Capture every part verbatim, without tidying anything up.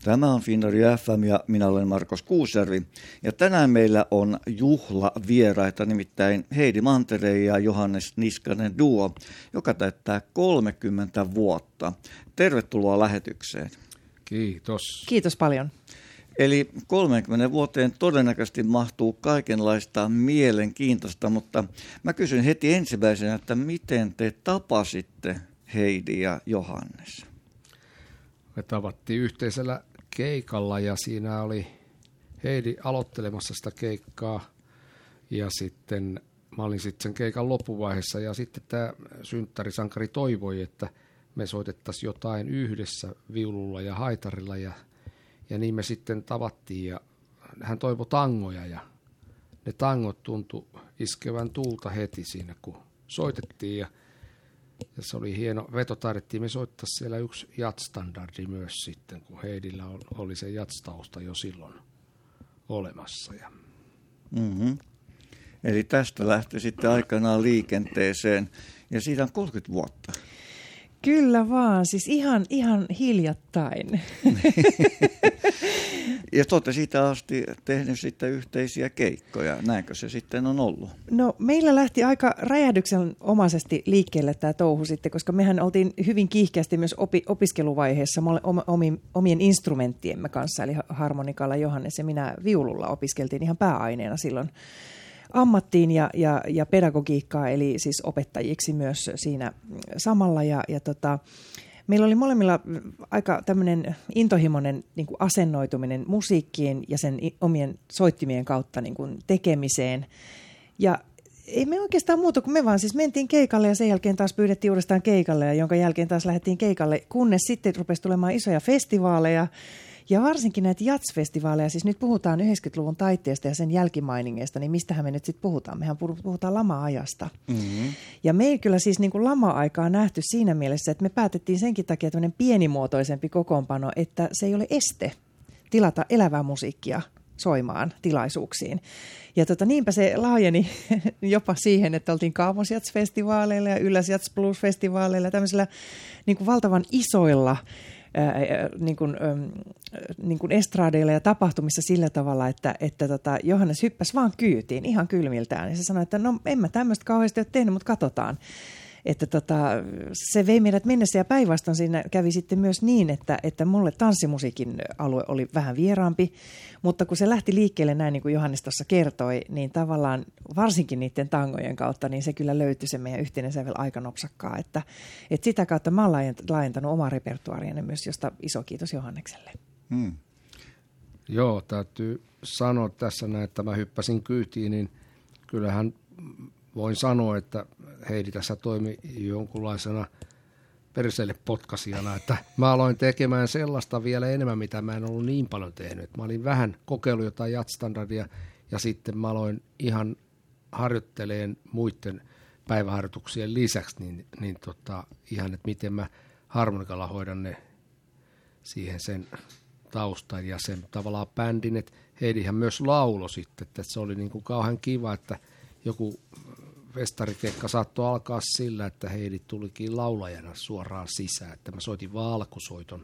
Tämä on Finnair F M ja minä olen Markus Kuusjärvi. Ja tänään meillä on juhlavieraita, nimittäin Heidi Mantere ja Johannes Niskanen duo, joka täyttää kolmekymmentä vuotta. Tervetuloa lähetykseen. Kiitos. Kiitos paljon. Eli kolmekymmentä vuoteen todennäköisesti mahtuu kaikenlaista mielenkiintoista, mutta mä kysyn heti ensimmäisenä, että miten te tapasitte Heidi ja Johannes? Me tavattiin yhteisellä keikalla ja siinä oli Heidi aloittelemassa sitä keikkaa ja sitten mä olin sitten sen keikan loppuvaiheessa ja sitten tämä synttärisankari toivoi, että me soitettaisiin jotain yhdessä viululla ja haitarilla ja, ja niin me sitten tavattiin ja hän toivoi tangoja ja ne tangot tuntui iskevän tuulta heti siinä kun soitettiin ja Ja se oli hieno veto, taidettiin me soittaa siellä yksi jats-standardi myös sitten, kun Heidillä oli se jats-tausta jo silloin olemassa. Ja. Mm-hmm. Eli tästä lähti sitten aikanaan liikenteeseen ja siitä on kolmekymmentä vuotta. Kyllä vaan, siis ihan, ihan hiljattain. Ja te olette siitä asti tehnyt sitten yhteisiä keikkoja. Näinkö se sitten on ollut? No meillä lähti aika räjähdyksenomaisesti liikkeelle tämä touhu sitten, koska mehän oltiin hyvin kiihkeästi myös opi- opiskeluvaiheessa omien, omien instrumenttiemme kanssa, eli harmonikalla Johannes ja minä viululla opiskeltiin ihan pääaineena silloin ammattiin ja, ja, ja pedagogiikkaa, eli siis opettajiksi myös siinä samalla ja, ja tota, meillä oli molemmilla aika tämmöinen intohimoinen niin kuin asennoituminen musiikkiin ja sen omien soittimien kautta niin kuin tekemiseen. Ja ei me oikeastaan muuta kuin me vaan siis mentiin keikalle ja sen jälkeen taas pyydettiin uudestaan keikalle ja jonka jälkeen taas lähdettiin keikalle, kunnes sitten rupesi tulemaan isoja festivaaleja. Ja varsinkin näitä jats-festivaaleja, siis nyt puhutaan yhdeksänkymmentäluvun taitteesta ja sen jälkimainingeista, niin mistähän me nyt sitten puhutaan? Mehän puhutaan lama-ajasta. Mm-hmm. Ja me ei kyllä siis niin kuin lama-aikaa nähty siinä mielessä, että me päätettiin senkin takia tämmöinen pienimuotoisempi kokoonpano, että se ei ole este tilata elävää musiikkia soimaan tilaisuuksiin. Ja tota, niinpä se laajeni jopa siihen, että oltiin Kaamosjats-festivaaleilla ja Ylläs-Jats Blues-festivaaleilla ja tämmöisillä niin kuin valtavan isoilla Ää, niin kuin, äm, niin kuin estradeilla ja tapahtumissa sillä tavalla, että, että tota, Johannes hyppäsi vaan kyytiin ihan kylmiltään. Ja se sanoi, että no en mä tämmöistä kauheasti ole tehnyt, mutta katsotaan. Että tota, se vei meidät mennessä ja päinvastoin siinä kävi sitten myös niin, että, että mulle tanssimusiikin alue oli vähän vieraampi, mutta kun se lähti liikkeelle näin niin kuin Johannes tuossa kertoi, niin tavallaan varsinkin niiden tangojen kautta, niin se kyllä löytyi se meidän yhteinen sävel aika nopsakkaa, että, että sitä kautta mä oon laajentanut omaa repertuaariani myös, josta iso kiitos Johannekselle. Hmm. Joo, täytyy sanoa tässä näin, että mä hyppäsin kyytiin, niin kyllähän voin sanoa, että Heidi tässä toimi jonkunlaisena perseelle potkasijana, että mä aloin tekemään sellaista vielä enemmän, mitä mä en ollut niin paljon tehnyt. Mä olin vähän kokeillut jotain jats-standardia ja sitten mä aloin ihan harjoitteleen muiden päiväharjoituksien lisäksi, niin, niin tota, ihan, että miten mä harmonikalla hoidan ne siihen sen taustan ja sen tavallaan bändin, että Heidihän myös laulo sitten, että se oli niin kuin kauhean kiva, että joku festarikeikka saattoi alkaa sillä, että Heidi tulikin laulajana suoraan sisään, että mä soitin vaan alkusoiton.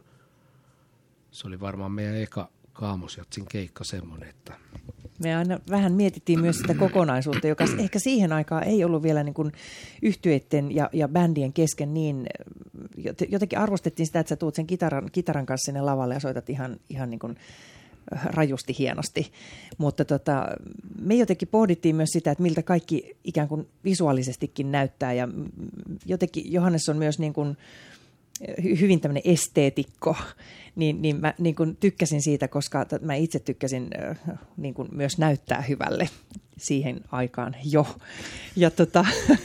Se oli varmaan meidän eka Kaamosjatsin keikka semmoinen, että me aina vähän mietittiin myös sitä kokonaisuutta, joka ehkä siihen aikaan ei ollut vielä niin kuin yhtyeiden ja, ja bändien kesken niin, jotenkin arvostettiin sitä, että sä tuut sen kitaran, kitaran kanssa sinne lavalle ja soitat ihan, ihan niin kuin rajusti hienosti, mutta tota, me jotenkin pohdittiin myös sitä, että miltä kaikki ikään kuin visuaalisestikin näyttää ja jotenkin Johannes on myös niin kuin hyvin tämmöinen esteetikko, niin, niin mä niin kuin tykkäsin siitä, koska t- mä itse tykkäsin äh, niin kuin myös näyttää hyvälle siihen aikaan jo. Ja, tota,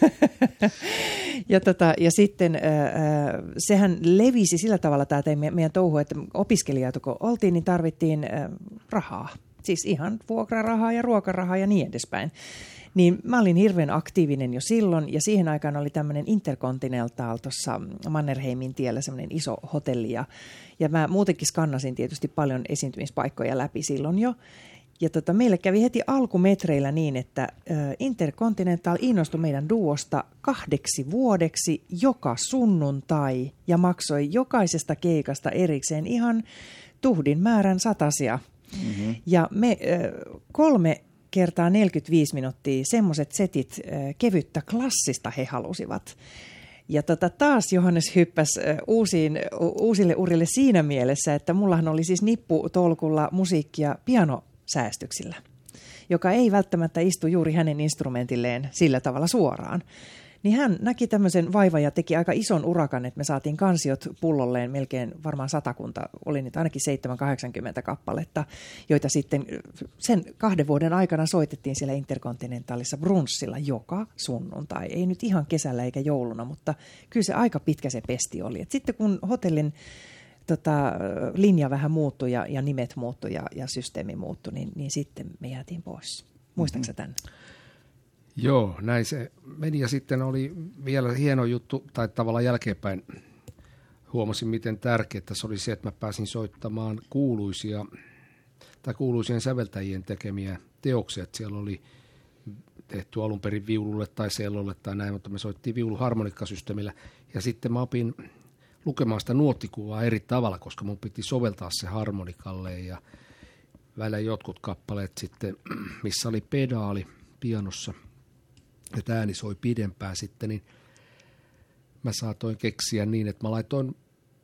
ja, tota, ja sitten äh, sehän levisi sillä tavalla tämä meidän, meidän touhu, että opiskelijat kun oltiin, niin tarvittiin äh, rahaa. Siis ihan vuokrarahaa ja ruokarahaa ja niin edespäin. Niin mä olin hirveän aktiivinen jo silloin, ja siihen aikaan oli tämmöinen Intercontinental tuossa Mannerheimin tiellä semmoinen iso hotelli, ja, ja mä muutenkin skannasin tietysti paljon esiintymispaikkoja läpi silloin jo, Ja tota, meille kävi heti alkumetreillä niin, että äh, Intercontinental innostui meidän duosta kahdeksi vuodeksi joka sunnuntai ja maksoi jokaisesta keikasta erikseen ihan tuhdin määrän satasia. Mm-hmm. Ja me äh, kolme kertaa neljäkymmentäviisi minuuttia semmoiset setit äh, kevyttä klassista he halusivat. Ja tota, taas Johannes hyppäsi uusiin, uusille urille siinä mielessä, että mullahan oli siis nipputolkulla musiikkia pianosäästyksillä, joka ei välttämättä istu juuri hänen instrumentilleen sillä tavalla suoraan. Niin hän näki tämmöisen vaivan ja teki aika ison urakan, että me saatiin kansiot pullolleen melkein varmaan satakunta, oli niitä ainakin seitsemän kahdeksankymmentä kappaletta, joita sitten sen kahden vuoden aikana soitettiin siellä Intercontinentalissa Brunssilla joka sunnuntai. Ei nyt ihan kesällä eikä jouluna, mutta kyllä se aika pitkä se pesti oli. Et sitten kun hotellin tota, linja vähän muuttui ja, ja nimet muuttui ja, ja systeemi muuttui, niin, niin sitten me jäätiin pois. Muistatko sä tämän? Joo, näin se meni ja sitten oli vielä hieno juttu, tai tavallaan jälkeenpäin huomasin, miten tärkeää se oli se, että mä pääsin soittamaan kuuluisia, tai kuuluisien säveltäjien tekemiä teoksia, että siellä oli tehty alun perin viululle tai sellolle tai näin, mutta me soittiin viuluharmonikkasysteemillä, ja sitten mä opin lukemaan sitä nuottikuvaa eri tavalla, koska mun piti soveltaa se harmonikalle, ja välillä jotkut kappaleet sitten, missä oli pedaali pianossa, että ääni soi pidempään sitten, niin mä saatoin keksiä niin, että mä laitoin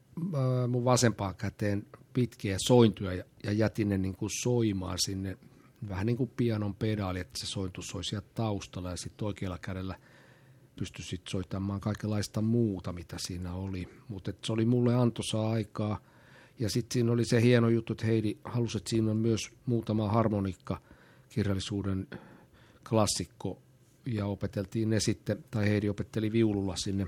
mun vasempaan käteen pitkiä sointuja ja, ja jätin ne niin kuin soimaan sinne, vähän niin kuin pianon pedaali, että se sointu soi sieltä taustalla ja sitten oikealla kädellä pystyi sitten soittamaan kaikenlaista muuta, mitä siinä oli. Mutta se oli mulle antoisaa aikaa ja sitten siinä oli se hieno juttu, että Heidi halusi, että siinä on myös muutama harmonikka kirjallisuuden klassikko, ja opeteltiin ne sitten, tai Heidi opetteli viululla sinne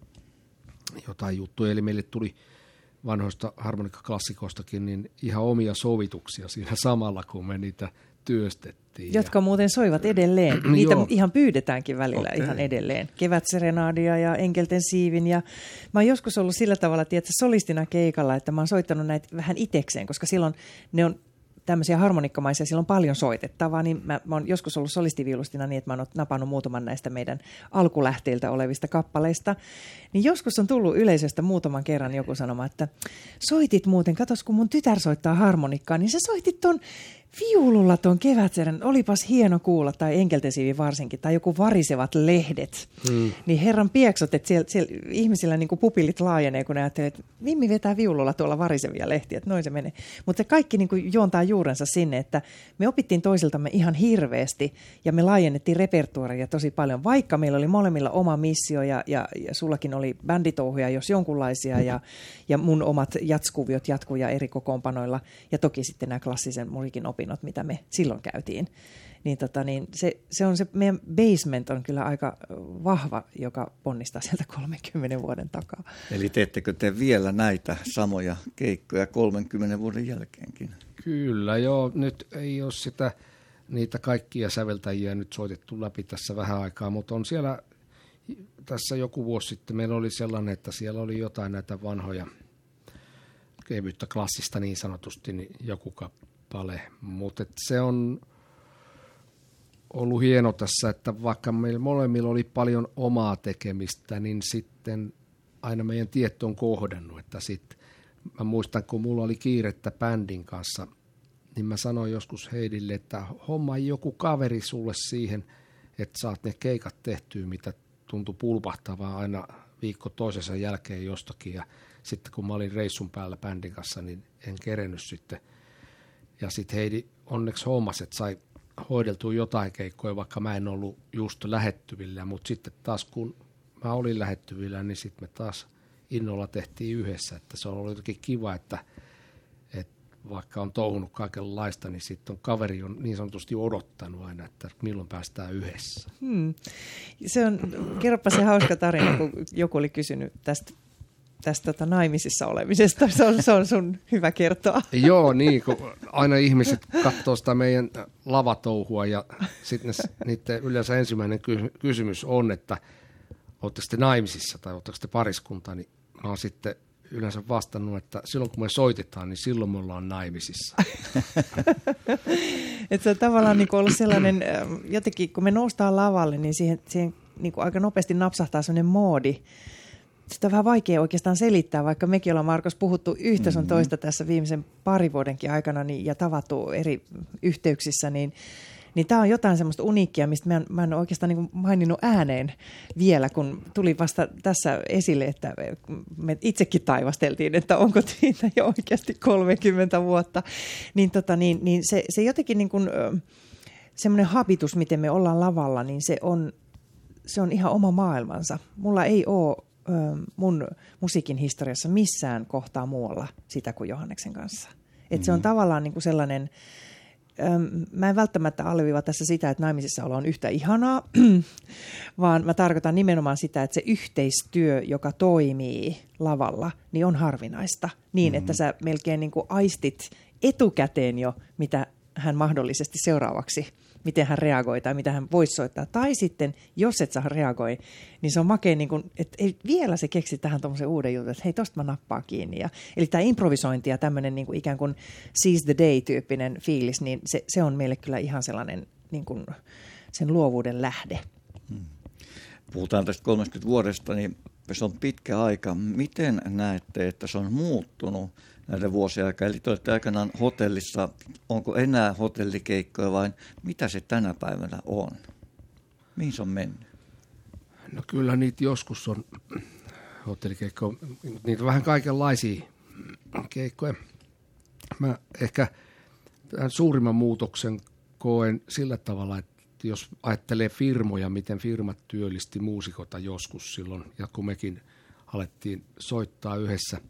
jotain juttuja, eli meille tuli vanhoista harmonikkaklassikoistakin niin ihan omia sovituksia siinä samalla, kun me niitä työstettiin. Jotka ja muuten soivat edelleen. Niitä ihan pyydetäänkin välillä okay. ihan edelleen. Kevätserenaadia ja Enkelten siivin. Ja mä oon joskus ollut sillä tavalla, että solistina keikalla, että mä oon soittanut näitä vähän itekseen, koska silloin ne on tämmöisiä harmonikkamaisia, siellä on paljon soitettavaa, niin mä, mä oon joskus ollut solistiviulustina niin, että mä oon napannut muutaman näistä meidän alkulähteiltä olevista kappaleista. Niin joskus on tullut yleisöstä muutaman kerran joku sanoma, että soitit muuten, katos kun mun tytär soittaa harmonikkaa, niin sä soitit ton viululla ton kevätseren, olipas hieno kuulla, tai Enkeltesiivi varsinkin, tai joku varisevat lehdet. Hmm. Niin herran pieksot, että siellä, siellä ihmisillä niin kuin pupillit laajenee, kun ne ajattelee, että Mimmi vetää viululla tuolla varisevia lehtiä, että noin se menee. Mutta se kaikki niin kuin juontaa juurensa sinne, että me opittiin toisiltamme ihan hirveästi, ja me laajennettiin repertuaria tosi paljon, vaikka meillä oli molemmilla oma missio, ja, ja, ja sullakin oli bänditouhuja, jos jonkunlaisia, ja, ja mun omat jatskuviot jatkuja eri kokoonpanoilla, ja toki sitten nämä klassisen musiikin opinnot, mitä me silloin käytiin. Niin tota, niin se, se on se, meidän basement on kyllä aika vahva, joka ponnistaa sieltä kolmenkymmenen vuoden takaa. Eli teettekö te vielä näitä samoja keikkoja kolmenkymmenen vuoden jälkeenkin? Kyllä, joo. Nyt ei ole sitä, niitä kaikkia säveltäjiä nyt soitettu läpi tässä vähän aikaa, mutta on siellä, tässä joku vuosi sitten meillä oli sellainen, että siellä oli jotain näitä vanhoja kevyttä klassista niin sanotusti, niin joku kappale, mutta se on ollut hieno tässä, että vaikka meillä molemmilla oli paljon omaa tekemistä, niin sitten aina meidän tiet on kohdannut, että sitten mä muistan, kun mulla oli kiirettä bändin kanssa, niin mä sanoin joskus Heidille, että homma joku kaveri sulle siihen, että saat ne keikat tehtyä, mitä tuntui pulpahtavaa aina viikko toisensa jälkeen jostakin, ja sitten kun mä olin reissun päällä bändin kanssa, niin en kerennyt sitten, ja sitten Heidi onneksi hommasi, että sai hoideltua jotain keikkoja, vaikka mä en ollut just lähettyvillä, mutta sitten taas kun mä olin lähettyvillä, niin sitten me taas innolla tehtiin yhdessä, että se on ollut jotenkin kiva, että, että vaikka on touhunut kaikenlaista, niin sitten on kaveri on niin sanotusti odottanut aina, että milloin päästään yhdessä. Hmm. Se on, kerropa se hauska tarina, kun joku oli kysynyt tästä tästä tota, naimisissa olemisesta. Se on, se on sun hyvä kertoa. Joo, niin, kun aina ihmiset katsoo sitä meidän lavatouhua ja sitten niiden yleensä ensimmäinen ky- kysymys on, että ootteko te naimisissa tai ootteko te pariskunta, niin mä oon sitten yleensä vastannut, että silloin kun me soitetaan, niin silloin me ollaan naimisissa. Että se on tavallaan niin kuin ollut sellainen, jotenkin kun me noustaan lavalle, niin siihen, siihen niin kuin aika nopeasti napsahtaa sellainen moodi. Sitä on vähän vaikea oikeastaan selittää, vaikka mekin ollaan, Markus, puhuttu yhtä sun toista tässä viimeisen pari vuodenkin aikana niin, ja tavattu eri yhteyksissä, niin Niin tämä on jotain semmoista uniikkia, mistä mä en, mä en oikeastaan niin maininnut ääneen vielä, kun tuli vasta tässä esille, että me itsekin taivasteltiin, että onko siitä jo oikeasti kolmekymmentä vuotta. Niin, tota, niin, niin se, se jotenkin niin kuin, semmoinen habitus, miten me ollaan lavalla, niin se on, se on ihan oma maailmansa. Mulla ei ole mun musiikin historiassa missään kohtaa muualla sitä kuin Johanneksen kanssa. Että se on tavallaan niin kuin sellainen... Mä en välttämättä alleviiva tässä sitä, että naimisissa olo on yhtä ihanaa, vaan mä tarkoitan nimenomaan sitä, että se yhteistyö, joka toimii lavalla, niin on harvinaista. Niin, mm-hmm. että sä melkein niin kuin aistit etukäteen jo, mitä hän mahdollisesti seuraavaksi, miten hän reagoi tai mitä hän voisi soittaa. Tai sitten, jos et saa reagoi, niin se on makea, niin kuin, että ei, vielä se keksi tähän tuommoisen uuden jutun, että hei, tosta mä nappaan kiinni. Ja, eli tämä improvisointi ja tämmöinen niin kuin ikään kuin seize the day-tyyppinen fiilis, niin se, se on meille kyllä ihan sellainen niin kuin sen luovuuden lähde. Hmm. Puhutaan tästä kolmekymmentä vuodesta, niin se on pitkä aika. Miten näette, että se on muuttunut näiden vuosien aikaa? Eli te olette aikanaan hotellissa. Onko enää hotellikeikkoja vai mitä se tänä päivänä on? Mihin se on mennyt? No kyllä niitä joskus on hotellikeikkoja. Niitä on vähän kaikenlaisia keikkoja. Mä ehkä tämän suurimman muutoksen koen sillä tavalla, että jos ajattelee firmoja, miten firmat työllisti muusikota joskus silloin, ja kun mekin alettiin soittaa yhdessä.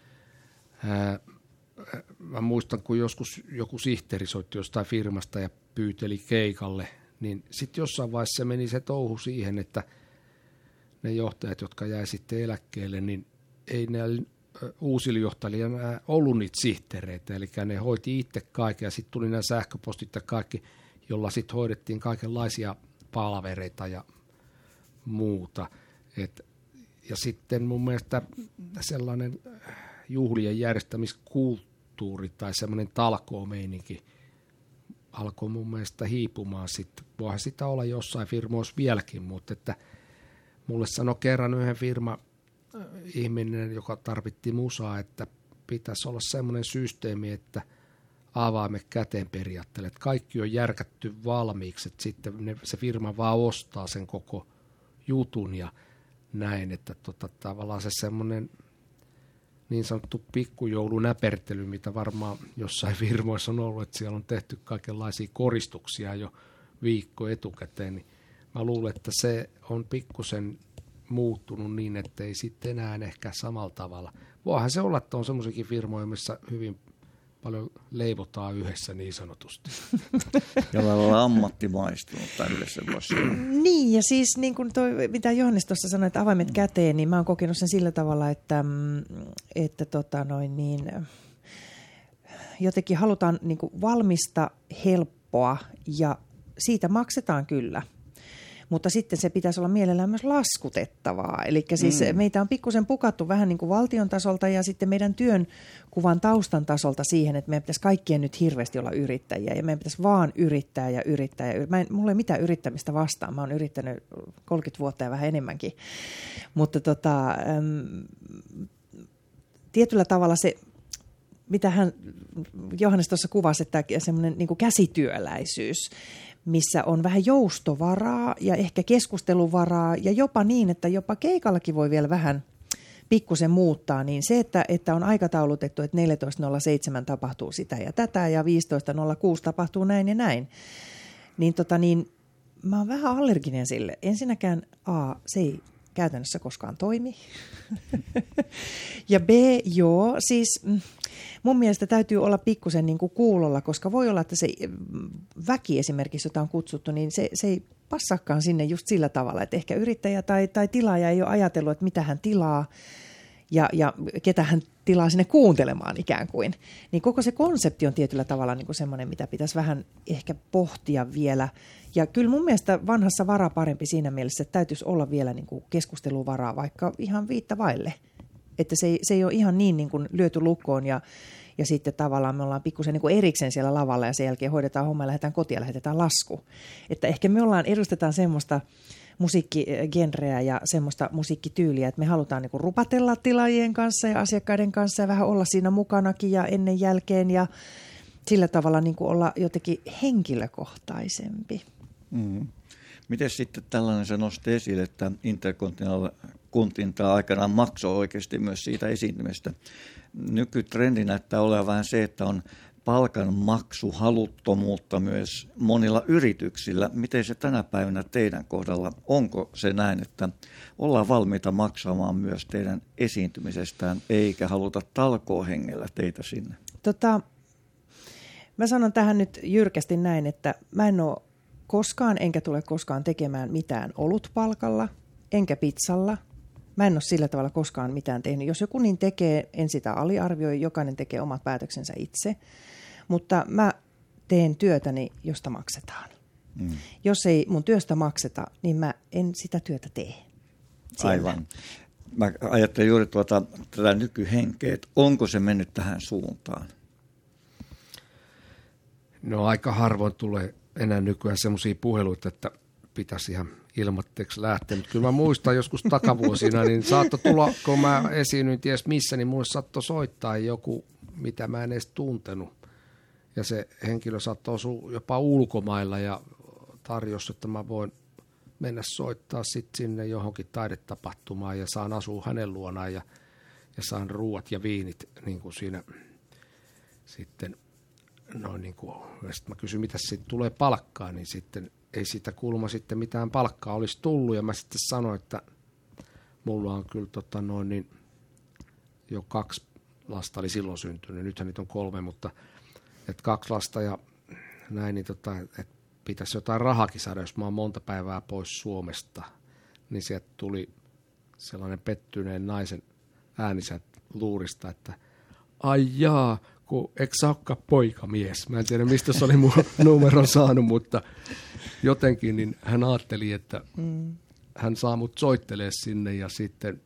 Ää, mä muistan, kun joskus joku sihteeri soitti jostain firmasta ja pyyteli keikalle, niin sitten jossain vaiheessa meni se touhu siihen, että ne johtajat, jotka jäi sitten eläkkeelle, niin ei näillä uusilla johtajilla ollut niitä sihteereitä, eli ne hoiti itse kaiken, ja sitten tuli nämä sähköpostit ja kaikki, jolla sitten hoidettiin kaikenlaisia palavereita ja muuta. Et, ja sitten mun mielestä sellainen juhlien järjestämiskulttuuri tai semmoinen talkoomeininki alkoi mun mielestä hiipumaan sitten. Voihan sitä olla jossain firmoissa vieläkin, mutta että mulle sanoi kerran yhden firma ihminen, joka tarvitti musaa, että pitäisi olla semmoinen systeemi, että avaimet käteen periaatteelle, että kaikki on järkätty valmiiksi, että sitten ne, se firma vaan ostaa sen koko jutun ja näin, että tota, tavallaan se semmoinen niin sanottu pikkujoulunäpertely, mitä varmaan jossain firmoissa on ollut, että siellä on tehty kaikenlaisia koristuksia jo viikko etukäteen, niin mä luulen, että se on pikkusen muuttunut niin, että ei sitten enää ehkä samalla tavalla. Voihan se olla, että on semmoisiakin firmoja, missä hyvin paljon leivotaan yhdessä niin sanotusti. Jolla on ammattimaistunut tai yleensä voisi sanoa. Niin, ja siis niin kuin toi, mitä Johannes tuossa sanoi, että avaimet käteen, niin mä oon kokenut sen sillä tavalla, että, että tota noin niin, jotenkin halutaan niin kuin valmista, helppoa ja siitä maksetaan kyllä. Mutta sitten se pitäisi olla mielellään myös laskutettavaa. Eli siis mm. meitä on pikkusen pukattu vähän niin kuin valtion tasolta ja sitten meidän työnkuvan taustan tasolta siihen, että meidän pitäisi kaikkien nyt hirveästi olla yrittäjiä ja meidän pitäisi vaan yrittää ja yrittää. Ja mä en, mulla ei mitään yrittämistä vastaan. Mä oon yrittänyt kolmekymmentä vuotta ja vähän enemmänkin. Mutta tota, äm, tietyllä tavalla se, mitä hän, Johannes tuossa kuvasi, että semmoinen niin kuin käsityöläisyys, missä on vähän joustovaraa ja ehkä keskusteluvaraa ja jopa niin, että jopa keikallakin voi vielä vähän pikkusen muuttaa, niin se, että, että on aikataulutettu, että neljätoista nolla seitsemän tapahtuu sitä ja tätä ja viisitoista nolla kuusi tapahtuu näin ja näin, niin, tota niin mä oon vähän allerginen sille. Ensinnäkään A, se ei käytännössä koskaan toimi. Ja B, joo, siis mun mielestä täytyy olla pikkusen niin kuin kuulolla, koska voi olla, että se väki esimerkiksi, jota on kutsuttu, niin se, se ei passaakaan sinne just sillä tavalla, että ehkä yrittäjä tai, tai tilaaja ei ole ajatellut, että mitä hän tilaa ja, ja ketä hän tilaa sinne kuuntelemaan ikään kuin. Niin koko se konsepti on tietyllä tavalla niin kuin semmoinen, mitä pitäisi vähän ehkä pohtia vielä. Ja kyllä mun mielestä vanhassa vara parempi siinä mielessä, että täytyisi olla vielä niin kuin keskusteluvaraa vaikka ihan viittä vaille. Että se ei, se ei ole ihan niin, niin kuin lyöty lukkoon ja, ja sitten tavallaan me ollaan pikkusen niin kuin erikseen siellä lavalla ja sen jälkeen hoidetaan homma ja lähdetään kotiin ja lähetetään lasku. Että ehkä me ollaan, edustetaan semmoista musiikkigenreä ja semmoista musiikkityyliä, että me halutaan niin kuin rupatella tilaajien kanssa ja asiakkaiden kanssa ja vähän olla siinä mukanakin ja ennen jälkeen ja sillä tavalla niin kuin olla jotenkin henkilökohtaisempi. Mm. Miten sitten tällainen se nosti esille, että Intercontinental aikanaan maksoi oikeasti myös siitä esiintymisestä. Nykytrendi näyttää olevan vähän se, että on palkanmaksuhaluttomuutta myös monilla yrityksillä. Miten se tänä päivänä teidän kohdalla? Onko se näin, että ollaan valmiita maksamaan myös teidän esiintymisestään, eikä haluta talkoohengellä teitä sinne? Tota, mä sanon tähän nyt jyrkästi näin, että mä en ole koskaan, enkä tule koskaan tekemään mitään olutpalkalla, enkä pizzalla. Mä en ole sillä tavalla koskaan mitään tehnyt. Jos joku niin tekee, en sitä aliarvioi, jokainen tekee omat päätöksensä itse. Mutta mä teen työtäni, josta maksetaan. Mm. Jos ei mun työstä makseta, niin mä en sitä työtä tee. Siellä. Aivan. Mä ajattelen juuri tuota, tätä nykyhenkeä, että onko se mennyt tähän suuntaan? No aika harvoin tulee enää nykyään semmoisia puheluita, että pitäisi ihan ilmatteeksi lähteä. Mutta kyllä mä muistan joskus takavuosina, niin saattoi tulla, kun mä esiinnyin ties missä, niin mulle saattoi soittaa joku, mitä mä en edes tuntenut. Ja se henkilö saattoi asua jopa ulkomailla ja tarjosi, että mä voin mennä soittaa sitten sinne johonkin taidetapahtumaan ja saan asua hänen luonaan ja, ja saan ruuat ja viinit niin kuin siinä sitten. No niin kuin, ja sitten mä kysyin, mitä siitä tulee palkkaa, niin sitten ei siitä kuulemma sitten mitään palkkaa olisi tullut. Ja mä sitten sanoin, että mulla on kyllä tota noin niin, jo kaksi lasta oli silloin syntynyt. Nythän niitä on kolme, mutta että kaksi lasta ja näin, niin tota, että pitäisi jotain rahakin saada, jos mä oon monta päivää pois Suomesta. Niin sieltä tuli sellainen pettyneen naisen äänisä luurista, että ai jaa, kun eikö sä olekaan poikamies. Mä en tiedä, mistä se oli mun numeron saanut, mutta jotenkin niin hän ajatteli, että mm. hän saa mut soittelee sinne ja sitten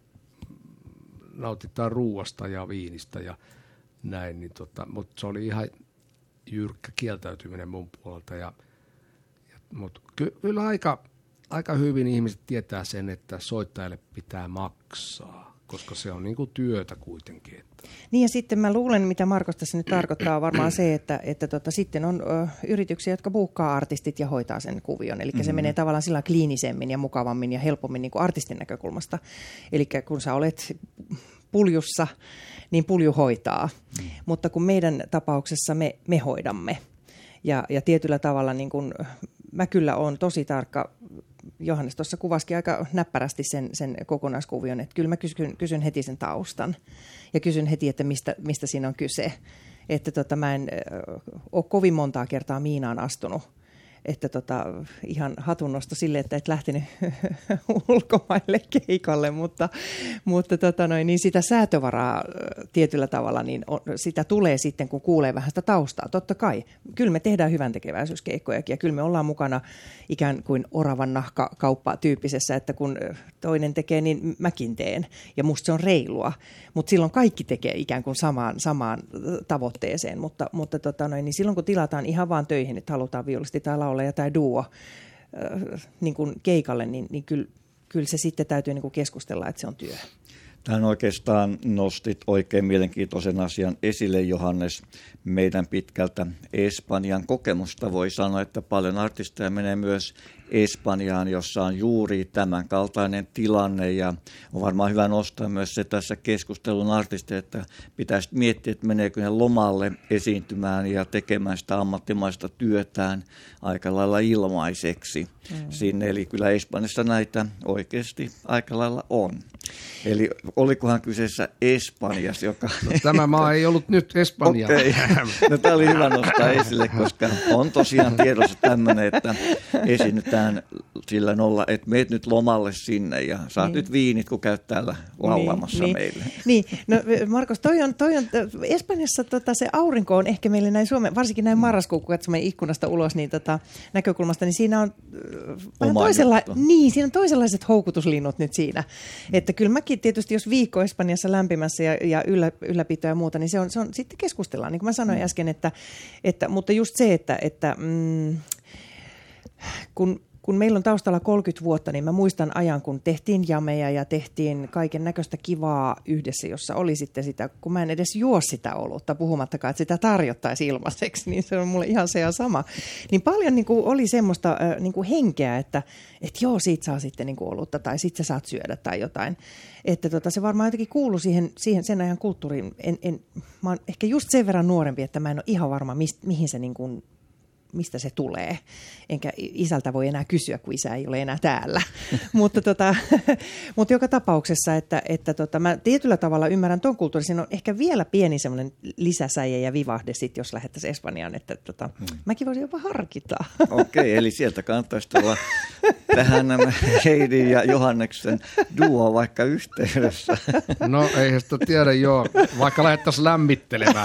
nautitaan ruuasta ja viinistä ja näin. Niin tota, mutta se oli ihan jyrkkä kieltäytyminen mun puolelta. Ja, ja, mutta ky, kyllä aika, aika hyvin ihmiset tietää sen, että soittajalle pitää maksaa, koska se on niin kuin työtä kuitenkin. Että. Niin ja sitten mä luulen, mitä Markus tässä nyt tarkoittaa, on varmaan se, että, että tota, sitten on ö, yrityksiä, jotka buukkaa artistit ja hoitaa sen kuvion. Eli mm-hmm. se menee tavallaan sillä kliinisemmin ja mukavammin ja helpommin niin kuin artistin näkökulmasta. Eli kun sä olet puljussa, niin pulju hoitaa. Mm. Mutta kun meidän tapauksessa me, me hoidamme. Ja, ja tietyllä tavalla niin kun, mä kyllä olen tosi tarkka. Johannes tuossa kuvasikin aika näppärästi sen, sen kokonaiskuvion, että kyllä mä kysyn, kysyn heti sen taustan ja kysyn heti, että mistä, mistä siinä on kyse. Että tota, mä en äh, ole kovin montaa kertaa miinaan astunut, että tota, ihan hatunnosto sille, että et lähtenyt ulkomaille keikalle, mutta, mutta tota noin, niin sitä säätövaraa tietyllä tavalla, niin on, sitä tulee sitten, kun kuulee vähän sitä taustaa. Totta kai, kyllä me tehdään hyvän tekeväisyyskeikkojakin ja kyllä me ollaan mukana ikään kuin oravan nahkakauppa tyyppisessä, että kun toinen tekee, niin mäkin teen ja musta se on reilua, mutta silloin kaikki tekee ikään kuin samaan, samaan tavoitteeseen, mutta, mutta tota noin, niin silloin kun tilataan ihan vaan töihin, että halutaan viulisti tai laulaja tai duo äh, niin kuin keikalle, niin, niin kyllä, kyllä se sitten täytyy niin kuin keskustella, että se on työ. Tähän oikeastaan nostit oikein mielenkiintoisen asian esille, Johannes. Meidän pitkältä Espanjan kokemusta voi sanoa, että paljon artisteja menee myös Espanjaan, jossa on juuri tämän kaltainen tilanne. Ja on varmaan hyvä nostaa myös se tässä keskustelun artisteja, että pitäisi miettiä, että meneekö ne lomalle esiintymään ja tekemään sitä ammattimaista työtään aika lailla ilmaiseksi mm. sinne. Eli kyllä Espanjassa näitä oikeasti aika lailla on. Eli olikohan kyseessä Espanjassa, joka... No, tämä maa ei ollut nyt Espanja. Okei. No, tämä oli hyvä nostaa esille, koska on tosiaan tiedossa tämmöinen, että esiinnytään sillä nolla, että meet nyt lomalle sinne ja saat niin. nyt viinit, kun käyt täällä laulamassa niin, meille. Niin, no Markus, toi on, toi on Espanjassa tota, se aurinko on ehkä meille näin Suomen, varsinkin näin marraskuun, kun katsomme ikkunasta ulos niin tota, näkökulmasta, niin siinä on vähän toisella, niin, siinä on toisenlaiset houkutuslinnut nyt siinä. Että kyllä mäkin tietysti, jos viikko Espanjassa lämpimässä ja, ja yllä, ylläpito ja muuta, niin se on, se on sitten keskustellaan. Niin kuin mä sanoin mm. äsken, että, että, mutta just se, että, että mm, kun Kun meillä on taustalla kolmekymmentä vuotta, niin mä muistan ajan, kun tehtiin jameja ja tehtiin kaiken näköistä kivaa yhdessä, jossa oli sitten sitä, kun mä en edes juo sitä olutta, puhumattakaan, että sitä tarjottaisi ilmaiseksi, niin se on mulle ihan se ja sama. Niin paljon niin kuin oli semmoista äh, niin kuin henkeä, että, että joo, siitä saa sitten niin kuin olutta tai sitten sä saat syödä tai jotain. Että tota, se varmaan jotenkin kuului siihen, siihen sen ajan kulttuuriin. En, en, mä oon ehkä just sen verran nuorempi, että mä en ole ihan varma, mist, mihin se niin kuin mistä se tulee. Enkä isältä voi enää kysyä, kun isä ei ole enää täällä. mutta, tota, mutta joka tapauksessa, että, että tota, mä tietyllä tavalla ymmärrän ton kulttuurin. Siinä on ehkä vielä pieni semmoinen lisäsäjä ja vivahde sit, jos lähdettäisiin Espanjaan. Että, tota, hmm. Mäkin voisin jopa harkita. Okei, okay, eli sieltä kannattaisi tulla tähän Heidi ja Johanneksen duo vaikka yhteydessä. No eihän sitä tiedä joo, vaikka lähdettäisiin lämmittelemään.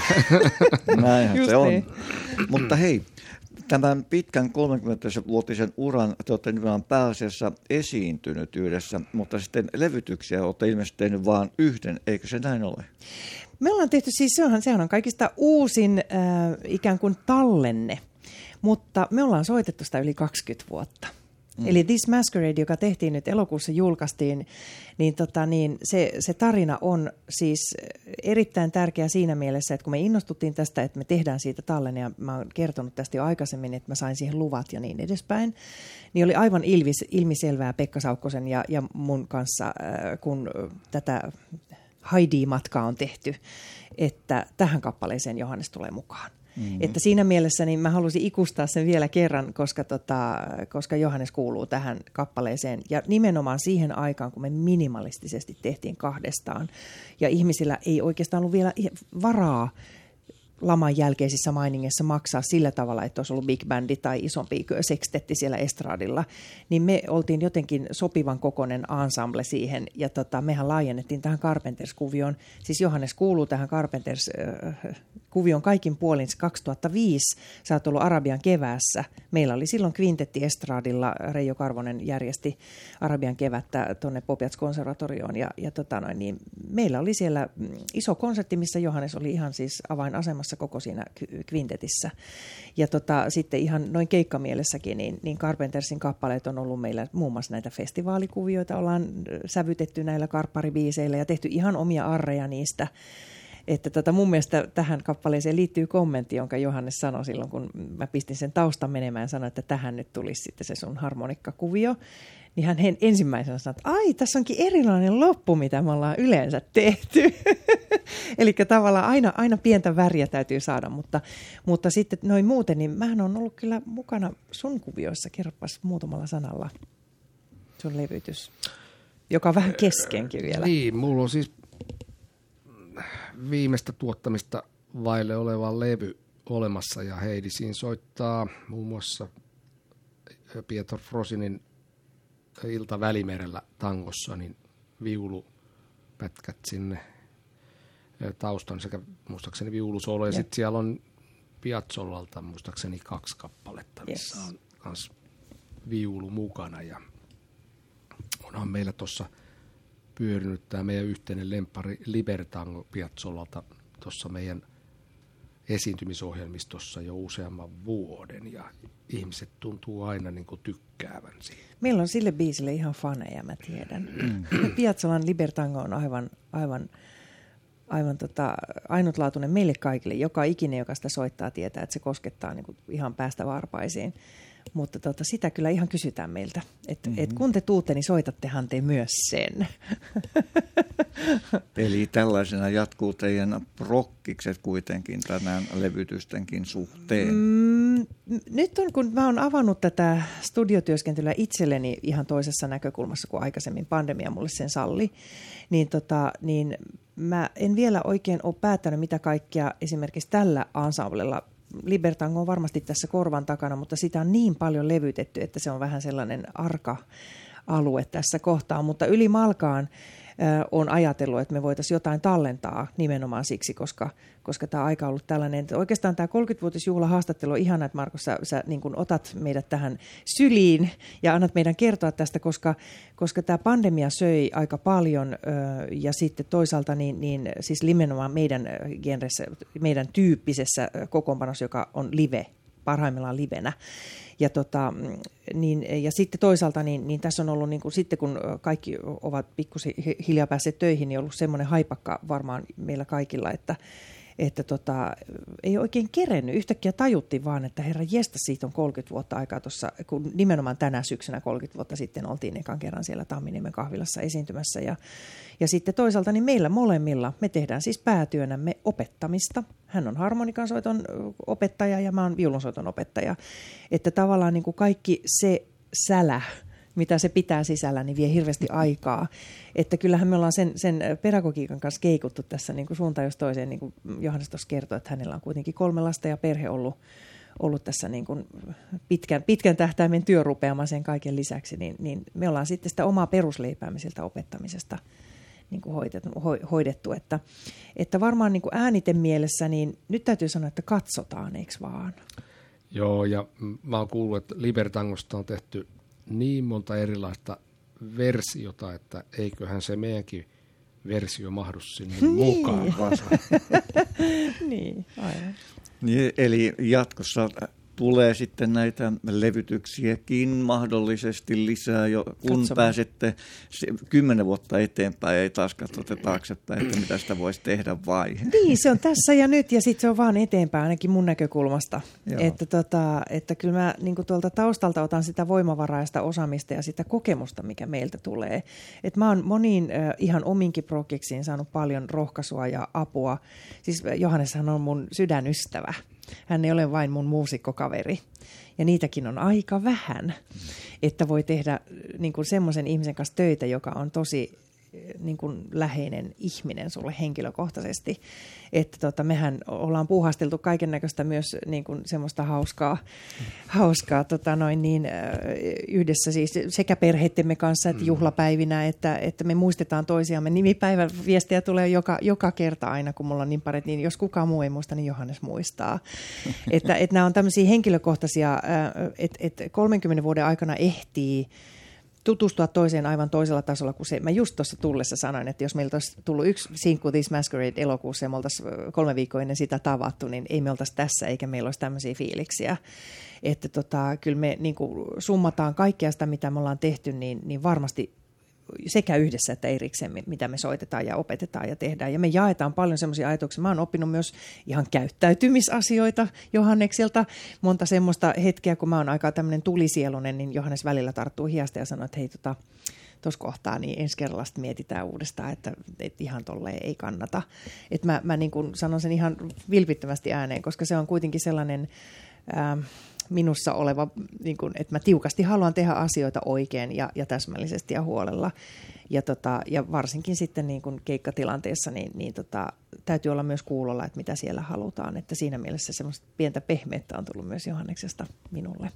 Näinhän just se on. Niin. Mutta hei, tämän pitkän kolmekymmentävuotisen uran te olette nimenomaan pääasiassa esiintynyt yhdessä, mutta sitten levytyksiä olette ilmeisesti tehnyt vain yhden, eikö se näin ole? Me ollaan tehty, siis sehän, sehän on kaikista uusin äh, ikään kuin tallenne, mutta me ollaan soitettu sitä yli kaksikymmentä vuotta. Mm. Eli This Masquerade, joka tehtiin nyt elokuussa, julkaistiin, niin, tota, niin se, se tarina on siis erittäin tärkeä siinä mielessä, että kun me innostuttiin tästä, että me tehdään siitä tallenne, ja mä oon kertonut tästä jo aikaisemmin, että mä sain siihen luvat ja niin edespäin, niin oli aivan ilmis, ilmiselvää Pekka Saukkosen ja, ja mun kanssa, äh, kun tätä Heidi-matkaa on tehty, että tähän kappaleeseen Johannes tulee mukaan. Mm-hmm. Että siinä mielessä niin mä halusin ikustaa sen vielä kerran, koska, tota, koska Johannes kuuluu tähän kappaleeseen. Ja nimenomaan siihen aikaan, kun me minimalistisesti tehtiin kahdestaan. Ja ihmisillä ei oikeastaan ollut vielä varaa laman jälkeisissä mainingissa maksaa sillä tavalla, että olisi ollut big bandi tai isompi sekstetti siellä estradilla, niin me oltiin jotenkin sopivan kokoinen ensemble siihen, ja tota, mehän laajennettiin tähän Carpenters-kuvioon. Siis Johannes kuuluu tähän Carpenters-kuvioon kaikin puolin. kaksituhattaviisi sä oot ollut Arabian keväässä. Meillä oli silloin kvintetti estradilla. Reijo Karvonen järjesti Arabian kevättä tuonne Popiats-konservatorioon, ja, ja tota noin, niin meillä oli siellä iso konsertti, missä Johannes oli ihan siis avainasemassa koko siinä kvintetissä. Ja tota, sitten ihan noin keikkamielessäkin, niin, niin Carpentersin kappaleet on ollut meillä muun muassa näitä festivaalikuvioita, ollaan sävytetty näillä karpparibiiseillä ja tehty ihan omia arreja niistä. Että tota, mun mielestä tähän kappaleeseen liittyy kommentti, jonka Johannes sanoi silloin, kun mä pistin sen taustan menemään ja sanoin, että tähän nyt tulisi sitten se sun harmonikkakuvio. Niin hän ensimmäisenä sanoi, että ai, tässä onkin erilainen loppu, mitä me ollaan yleensä tehty. Eli tavallaan aina, aina pientä väriä täytyy saada, mutta, mutta sitten noin muuten, niin mähän on ollut kyllä mukana sun kuvioissa. Kerropas muutamalla sanalla sun levytys, joka on vähän keskenkin vielä. Niin, mulla on siis viimeistä tuottamista vaille oleva levy olemassa, ja Heidi siinä soittaa muun muassa Pietro Frosinin Ilta Välimerellä tangossa, niin viulupätkät sinne taustan sekä muistaakseni viulusolo, ja yeah. Sitten siellä on Piazzolalta muistaakseni kaksi kappaletta, missä yes. on myös viulu mukana, ja onhan meillä tuossa pyörinyt tämä meidän yhteinen lemppari Libertango Piazzolalta tuossa meidän esiintymisohjelmistossa jo useamman vuoden, ja ihmiset tuntuu aina niin kuin tykkäävän siitä. Meillä on sille biisille ihan faneja, mä tiedän. Mm. Piazzolan Libertango on aivan, aivan, aivan tota, ainutlaatuinen meille kaikille. Joka ikinen, joka sitä soittaa, tietää, että se koskettaa niin kuin ihan päästä varpaisiin. Mutta tota, sitä kyllä ihan kysytään meiltä, että mm-hmm. et kun te tuutte, niin soitattehan te myös sen. Eli tällaisena jatkuu teidän prokkikset kuitenkin tänään levytystenkin suhteen. Mm, nyt on, kun mä oon avannut tätä studiotyöskentelyä itselleni ihan toisessa näkökulmassa kuin aikaisemmin, pandemia mulle sen salli, niin, tota, niin mä en vielä oikein ole päättänyt, mitä kaikkea esimerkiksi tällä ensemblella. Libertango on varmasti tässä korvan takana, mutta sitä on niin paljon levytetty, että se on vähän sellainen arka alue tässä kohtaa. Mutta ylimalkaan on ajatellut, että me voitaisiin jotain tallentaa nimenomaan siksi, koska, koska tämä aika on ollut tällainen. Että oikeastaan tämä kolmekymmenvuotisjuhlahaastattelu on ihana, että Markus, sä, sä niin kuin otat meidät tähän syliin ja annat meidän kertoa tästä, koska, koska tämä pandemia söi aika paljon ja sitten toisaalta niin, niin siis nimenomaan meidän genressä, meidän tyyppisessä kokoonpanossa, joka on live, parhaimmillaan livenä. Ja, tota, niin, ja sitten toisaalta, niin, niin tässä on ollut, niin kuin, sitten kun kaikki ovat pikkusen hiljaa päässeet töihin, niin on ollut semmoinen haipakka varmaan meillä kaikilla, että, että tota, ei oikein kerennyt. Yhtäkkiä tajuttiin vaan, että herra jesta, siitä on kolmekymmentä vuotta aikaa tuossa, kun nimenomaan tänä syksynä kolmekymmentä vuotta sitten oltiin ekan kerran siellä Tamminiemen kahvilassa esiintymässä. Ja, ja sitten toisaalta niin meillä molemmilla, me tehdään siis päätyönämme opettamista. Hän on harmonikansoiton opettaja ja mä oon viulunsoiton opettaja. Että tavallaan niin kuin kaikki se sälä, mitä se pitää sisällä, niin vie hirveästi aikaa. Että kyllähän me ollaan sen, sen pedagogiikan kanssa keikuttu tässä niin kuin suuntaan jos toiseen, niin kuin Johannes tuossa kertoi, että hänellä on kuitenkin kolme lasta ja perhe ollut, ollut tässä niin kuin pitkän, pitkän tähtäimen työrupeama sen kaiken lisäksi, niin, niin me ollaan sitten sitä omaa perusleipäämme sieltä opettamisesta niin kuin hoidettu, hoidettu. Että, että varmaan niin kuin ääniten mielessä, niin nyt täytyy sanoa, että katsotaan, eikö vaan? Joo, ja mä oon kuullut, että Libertangosta on tehty niin monta erilaista versiota, että eiköhän se meidänkin versio mahdu sinne niin. mukaan. Niin, aivan. Niin, eli jatkossa tulee sitten näitä levytyksiäkin mahdollisesti lisää, jo, kun Katsomaan. pääsette kymmenen vuotta eteenpäin, ei taas katsota taaksepäin, että mitä sitä voisi tehdä vai. Niin, se on tässä ja nyt ja sitten se on vaan eteenpäin ainakin mun näkökulmasta. Että, tota, että kyllä mä niin kuin tuolta taustalta otan sitä voimavaraista osaamista ja sitä kokemusta, mikä meiltä tulee. Että mä oon moniin äh, ihan ominkin projektiin saanut paljon rohkaisua ja apua. Siis Johanneshan on mun sydänystävä. Hän ei ole vain mun muusikkokaveri. Ja niitäkin on aika vähän, että voi tehdä niin kuin semmoisen ihmisen kanssa töitä, joka on tosi niin kuin läheinen ihminen sulle henkilökohtaisesti. Että tota, mehän ollaan puuhasteltu kaiken näköistä myös niin kuin semmoista hauskaa, hauskaa tota noin niin, yhdessä siis sekä perheittemme kanssa että juhlapäivinä, että, että me muistetaan toisiamme. Nimipäivän viestejä tulee joka, joka kerta aina, kun mulla on niin paret, niin jos kukaan muu ei muista, niin Johannes muistaa. että, että nämä on tämmöisiä henkilökohtaisia, että, että kolmenkymmenen vuoden aikana ehtii tutustua toiseen aivan toisella tasolla kuin se. Mä just tuossa tullessa sanoin, että jos meiltä olisi tullut yksi Sinkku This Masquerade elokuussa ja me oltaisiin kolme viikkoa ennen sitä tavattu, niin ei me oltaisi tässä eikä meillä olisi tämmöisiä fiiliksiä. Että tota, kyllä me niin kuin summataan kaikkea sitä, mitä me ollaan tehty, niin, niin varmasti sekä yhdessä että erikseen, mitä me soitetaan ja opetetaan ja tehdään. Ja me jaetaan paljon semmoisia ajatuksia. Mä oon oppinut myös ihan käyttäytymisasioita Johannekselta. Monta semmoista hetkeä, kun mä oon aika tämmöinen tulisielunen, niin Johannes välillä tarttuu hiasta ja sanoo, että hei, tota, tuossa kohtaa niin ensi kerralla mietitään uudestaan, että, että ihan tolleen ei kannata. Että mä, mä niin kuin sanon sen ihan vilpittömästi ääneen, koska se on kuitenkin sellainen Ää, minussa oleva, niin kuin, että mä tiukasti haluan tehdä asioita oikein ja, ja täsmällisesti ja huolella. Ja, tota, ja varsinkin sitten niin kuin keikkatilanteessa niin, niin tota, täytyy olla myös kuulolla, että mitä siellä halutaan. Että siinä mielessä semmoista pientä pehmeyttä on tullut myös Johanneksesta minulle.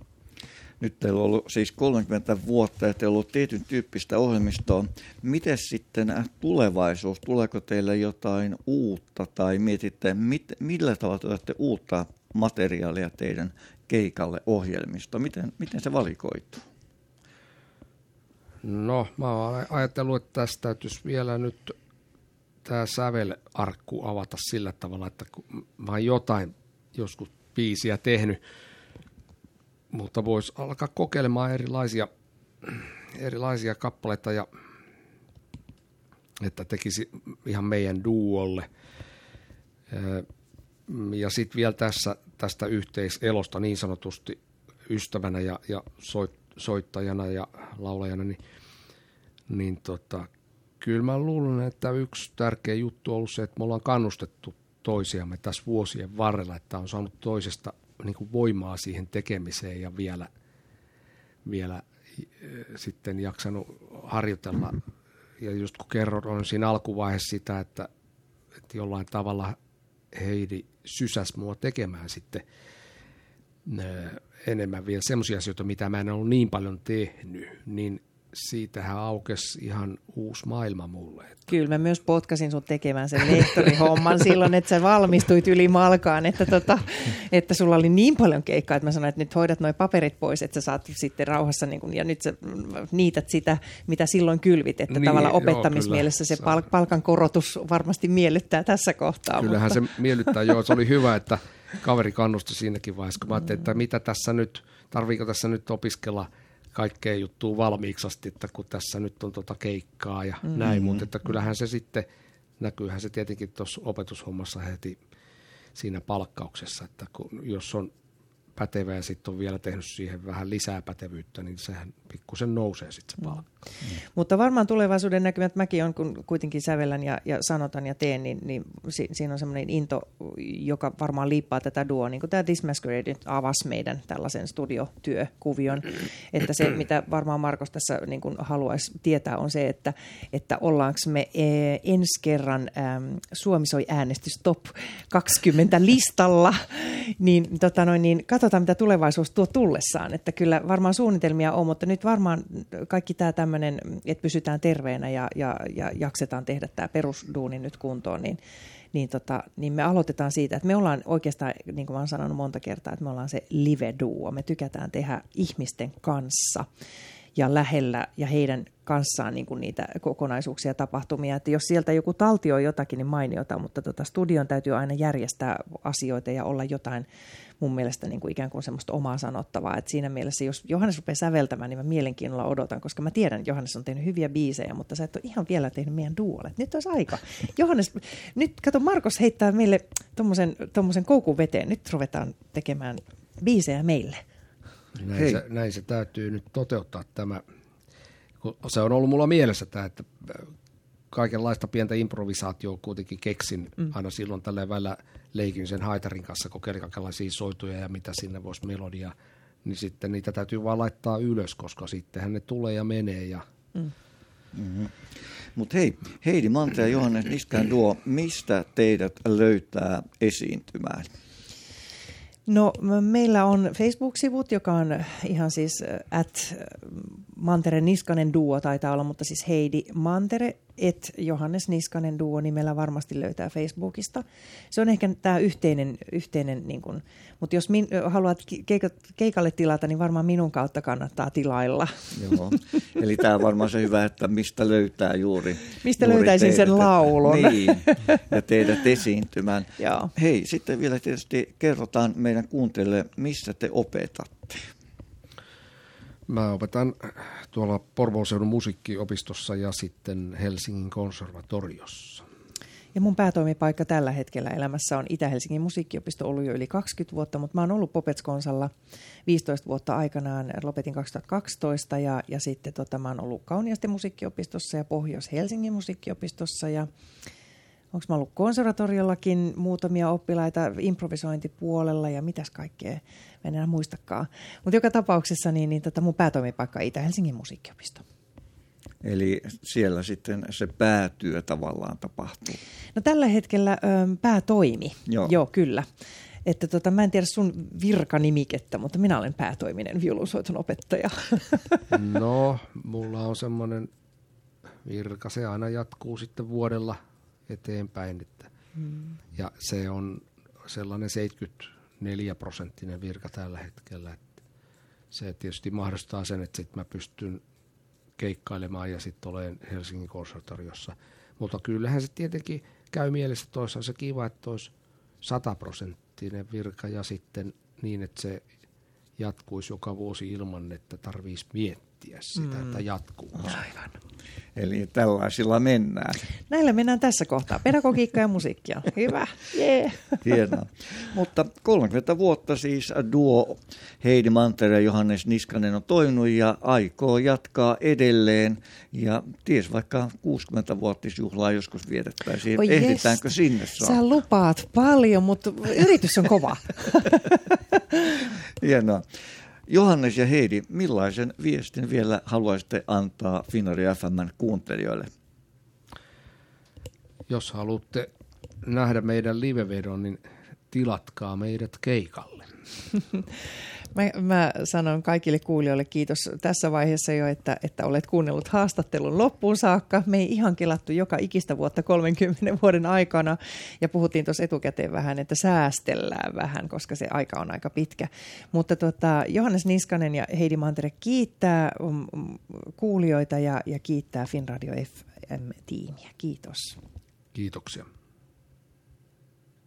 Nyt teillä on ollut siis kolmekymmentä vuotta ja teillä on ollut tietyn tyyppistä ohjelmistoa. Miten sitten tulevaisuus? Tuleeko teille jotain uutta tai mietitte, mit, millä tavalla tuotte uutta materiaalia teidän keikalle ohjelmisto? Miten, miten se valikoituu? No, mä oon ajatellut, että tästä täytyisi vielä nyt tämä sävelarkku avata sillä tavalla, että mä oon jotain joskus biisiä tehnyt, mutta voisi alkaa kokeilemaan erilaisia, erilaisia kappaleita, ja, että tekisi ihan meidän duolle. Ja sitten vielä tässä, tästä yhteiselosta niin sanotusti ystävänä ja, ja soit, soittajana ja laulajana, niin, niin tota, kyllä mä luulen, että yksi tärkeä juttu on ollut se, että me ollaan kannustettu toisiamme tässä vuosien varrella, että on saanut toisesta niin kuin voimaa siihen tekemiseen ja vielä, vielä sitten jaksanut harjoitella. Ja just kun kerron siinä alkuvaiheessa sitä, että, että jollain tavalla Heidi sysäsi mua tekemään sitten enemmän vielä semmoisia asioita, mitä mä en ollut niin paljon tehnyt, niin siitähän aukesi ihan uusi maailma mulle. Kyllä mä myös potkasin sun tekemään sen lehtorihomman silloin, että sä valmistuit yli malkaan, että, tota, että sulla oli niin paljon keikkaa, että mä sanoin, että nyt hoidat noi paperit pois, että sä saat sitten rauhassa, niin kun, ja nyt sä niität sitä, mitä silloin kylvit, että niin, tavallaan opettamismielessä joo, se pal- palkankorotus varmasti miellyttää tässä kohtaa. Kyllähän mutta. se miellyttää, joo, se oli hyvä, että kaveri kannustui siinäkin vaiheessa, kun mä ajattelin, että mitä tässä nyt, tarviiko tässä nyt opiskella kaikkea juttua valmiiksi asti, että kun tässä nyt on tuota keikkaa ja mm-hmm. näin, mutta että kyllähän se sitten, näkyyhän se tietenkin tuossa opetushommassa heti siinä palkkauksessa, että kun, jos on pätevä ja sitten on vielä tehnyt siihen vähän lisää pätevyyttä, niin sehän pikkusen nousee sitten se palkka. Mm. Mutta varmaan tulevaisuuden näkymät, mäkin on, kun kuitenkin sävellän ja, ja sanotan ja teen, niin, niin si, siinä on semmoinen into, joka varmaan liippaa tätä duoa, niin kuin tämä This Masquerade nyt avasi meidän tällaisen studiotyökuvion, että se, mitä varmaan Markus tässä niin kuin haluaisi tietää, on se, että, että ollaanko me ee, ensi kerran äm, Suomi soi äänestys top kaksikymmentä listalla, niin, tota noin, niin katsotaan, mitä tulevaisuus tuo tullessaan, että kyllä varmaan suunnitelmia on, mutta nyt varmaan kaikki tämä tämmöinen, että pysytään terveenä ja, ja, ja jaksetaan tehdä tämä perusduuni nyt kuntoon, niin, niin, tota, niin me aloitetaan siitä, että me ollaan oikeastaan, niin kuin mä oon sanonut monta kertaa, että me ollaan se live-duo, me tykätään tehdä ihmisten kanssa ja lähellä ja heidän kanssaan niin kuin niitä kokonaisuuksia ja tapahtumia. Että jos sieltä joku taltioi jotakin, niin mainiota, mutta tota, studion täytyy aina järjestää asioita ja olla jotain mun mielestä niin kuin ikään kuin semmoista omaa sanottavaa. Et siinä mielessä, jos Johannes rupeaa säveltämään, niin mä mielenkiinnolla odotan, koska mä tiedän, että Johannes on tehnyt hyviä biisejä, mutta sä et ole ihan vielä tehnyt meidän duolle. Nyt olisi aika. Johannes, nyt kato, Markus heittää meille tommosen, tommosen koukun veteen. Nyt ruvetaan tekemään biisejä meille. Näin se, näin se täytyy nyt toteuttaa tämä. Se on ollut mulla mielessä tämä, että kaikenlaista pientä improvisaatioa kuitenkin keksin mm. aina silloin tälleen välillä leikin sen haitarin kanssa, kokeilin kaikenlaisia soituja ja mitä sinne voisi melodia, niin sitten niitä täytyy vaan laittaa ylös, koska sittenhän ne tulee ja menee. Ja... Mm. Mm-hmm. Mutta hei, Heidi Mantere ja Johannes Niskanen duo, mistä teidät löytää esiintymään? No meillä on Facebook-sivut, joka on ihan siis at Mantere Niskanen duo taitaa olla, mutta siis Heidi Mantere et Johannes Niskanen duo nimellä varmasti löytää Facebookista. Se on ehkä tämä yhteinen, yhteinen niin kun, mutta jos min, haluat keikalle tilata, niin varmaan minun kautta kannattaa tilailla. Joo, eli tämä on varmaan se hyvä, että mistä löytää juuri. Mistä juuri löytäisin teidät, sen laulun. Niin, ja teidät esiintymään. Joo. Hei, sitten vielä tietysti kerrotaan meidän kuuntelijoille, missä te opetatte. Mä opetan tuolla Porvoon seudun musiikkiopistossa ja sitten Helsingin konservatoriossa. Ja mun päätoimipaikka tällä hetkellä elämässä on Itä-Helsingin musiikkiopisto, ollut jo yli kaksikymmentä vuotta, mutta mä oon ollut Popets-konsalla viisitoista vuotta aikanaan, lopetin kaksituhattakaksitoista ja, ja sitten tota, mä oon ollut Kauniaisten musiikkiopistossa ja Pohjois-Helsingin musiikkiopistossa ja onko mä ollut konservatoriollakin muutamia oppilaita improvisointipuolella ja mitäs kaikkea, mä en enää muistakaan. Mutta joka tapauksessa niin, niin tota mun päätoimipaikka on Itä-Helsingin musiikkiopisto. Eli siellä sitten se päätyö tavallaan tapahtuu. No tällä hetkellä ö, päätoimi, joo, joo kyllä. Että tota, mä en tiedä sun virkanimikettä, mutta minä olen päätoiminen viulunsoiton opettaja. No, mulla on semmoinen virka, se aina jatkuu sitten vuodella eteenpäin. Että, hmm. Ja se on sellainen seitsemänkymmentäneljä prosenttinen virka tällä hetkellä. Että se tietysti mahdollistaa sen, että sit mä pystyn keikkailemaan ja sitten olen Helsingin konservatoriossa. Mutta kyllähän se tietenkin käy mielessä, että toisaalta se kiva, että olisi sataprosenttinen virka ja sitten niin, että se jatkuisi joka vuosi ilman, että tarvitsisi miettiä sitä, mm. että jatkuu. Aivan. Eli tällaisilla mennään. Näillä mennään tässä kohtaa. Pedagogiikka ja musiikkia. Hyvä. Yeah. Hienoa. Mutta kolmekymmentä vuotta siis duo Heidi Mantere ja Johannes Niskanen on toiminut ja aikoo jatkaa edelleen. Ja ties vaikka kuusikymmentävuotisjuhlaa joskus vietettäisiin. Oi ehditäänkö jest. sinne saakka? Sä lupaat paljon, mutta yritys on kova. Hienoa. Johannes ja Heidi, millaisen viestin vielä haluaisitte antaa Finari F M:n kuuntelijoille? Jos haluatte nähdä meidän livevedon, niin tilatkaa meidät keikalle. Mä, mä sanon kaikille kuulijoille kiitos tässä vaiheessa jo, että, että olet kuunnellut haastattelun loppuun saakka. Me ei ihan kelattu joka ikistä vuotta kolmenkymmenen vuoden aikana ja puhuttiin tuossa etukäteen vähän, että säästellään vähän, koska se aika on aika pitkä. Mutta tota, Johannes Niskanen ja Heidi Mantere kiittää kuulijoita ja, ja kiittää Finradio F M-tiimiä. Kiitos. Kiitoksia.